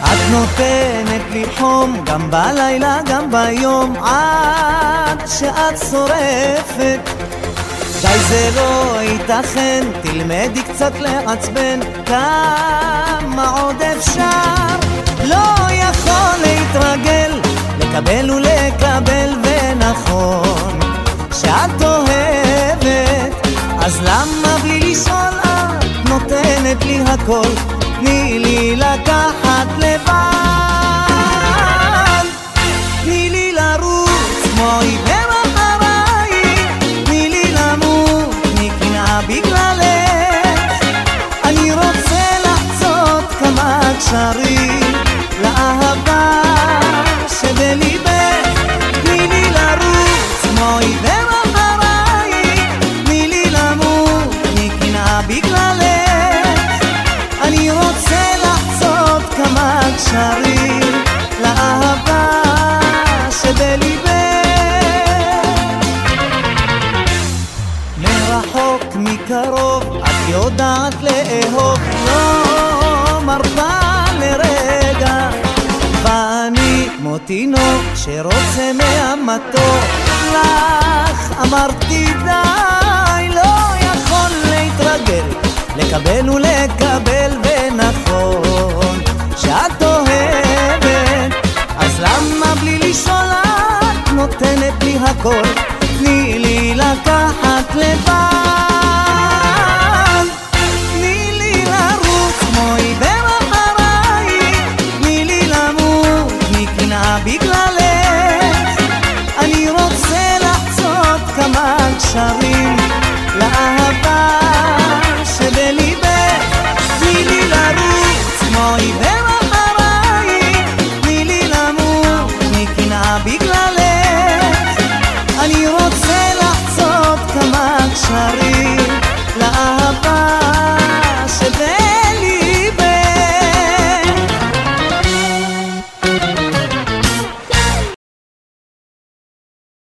את נותנת לי חום גם בלילה גם ביום, עד שאת שורפת. די, זה לא ייתכן, תלמדי קצת לעצבן, כמה עוד אפשר? לא יכול להתרגל, לקבל ולקבל, ונכון שאת אוהבת, אז למה בלי לשאול את נותנת לי הכל? תני לי לקחת לבד, תני לי לרוץ כמו עיוור אחריי, תני לי למות מקנאה בגללך. אני רוצה לחצות כמה קשרים לאהבה שבליבך, תני לי לרוץ כמו עיוור אחריי, תני לי למות מקנאה בגללך. אני רוצה לחצות כמה קשרים לאהבה שבליבך. מרחוק מקרוב את יודעת לאהוב, לא מרפה לרגע, ואני כמו תינוק שרוצה מהמתוק, לך אמרתי די, לא יכול להתרגל, לקבל ולקבל, ונכון שאת אוהבת, אז למה בלי לשאול את נותנת לי הכל? תני לי לקחת לבד, תני לי לרוץ כמו עיוור אחריי, תני לי למות מקנאה בגללך. אני רוצה לחצות כמה קשרים לאהבה